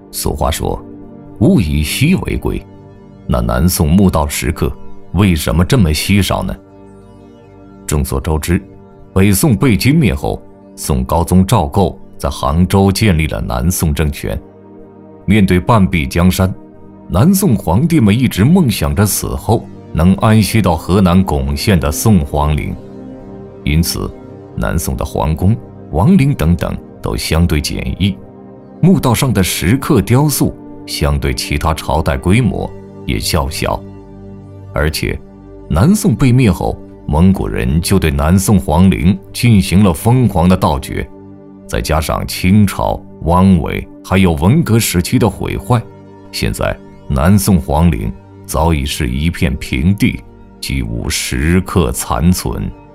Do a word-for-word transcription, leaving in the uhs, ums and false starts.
俗话说，物以稀为贵，那南宋墓道石刻为什么这么稀少呢？众所周知，北宋被金灭后，宋高宗赵构在杭州建立了南宋政权。面对半壁江山，南宋皇帝们一直梦想着死后能安息到河南巩县的宋皇陵，因此南宋的皇宫、王陵等等都相对简易，墓道上的石刻雕塑相对其他朝代规模也较小。而且南宋被灭后，蒙古人就对南宋皇陵进行了疯狂的盗掘，再加上清朝、汪伪还有文革时期的毁坏，现在南宋皇陵早已是一片平地，几无石刻残存。